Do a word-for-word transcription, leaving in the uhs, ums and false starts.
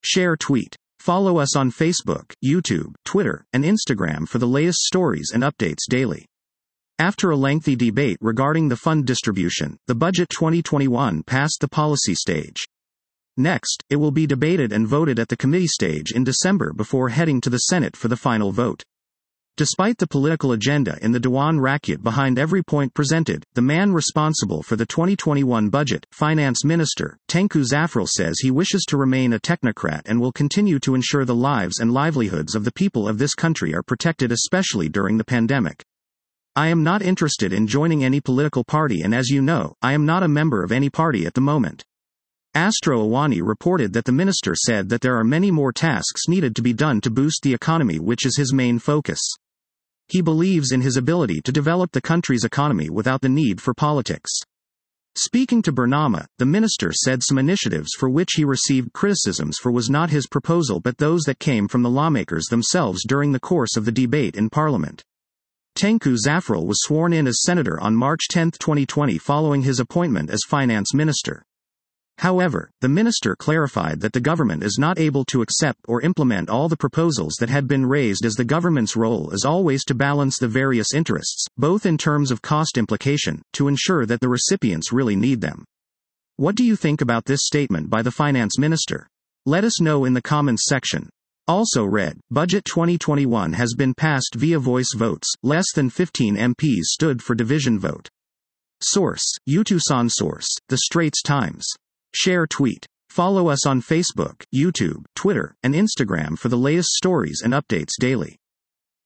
Share tweet. Follow us on Facebook, YouTube, Twitter, and Instagram for the latest stories and updates daily. After a lengthy debate regarding the fund distribution, the Budget twenty twenty-one passed the policy stage. Next, it will be debated and voted at the committee stage in December before heading to the Senate for the final vote. Despite the political agenda in the Dewan Rakyat behind every point presented, the man responsible for the twenty twenty-one budget, Finance Minister, Tengku Zafrul, says he wishes to remain a technocrat and will continue to ensure the lives and livelihoods of the people of this country are protected, especially during the pandemic. I am not interested in joining any political party, and as you know, I am not a member of any party at the moment. Astro Awani reported that the minister said that there are many more tasks needed to be done to boost the economy, which is his main focus. He believes in his ability to develop the country's economy without the need for politics. Speaking to Bernama, the minister said some initiatives for which he received criticisms for was not his proposal but those that came from the lawmakers themselves during the course of the debate in Parliament. Tengku Zafrul was sworn in as senator on March tenth twenty twenty following his appointment as finance minister. However, the minister clarified that the government is not able to accept or implement all the proposals that had been raised, as the government's role is always to balance the various interests, both in terms of cost implication, to ensure that the recipients really need them. What do you think about this statement by the finance minister? Let us know in the comments section. Also read, Budget twenty twenty-one has been passed via voice votes, less than fifteen M Ps stood for division vote. Source, Utusan. Source, The Straits Times. Share tweet. Follow us on Facebook, YouTube, Twitter, and Instagram for the latest stories and updates daily.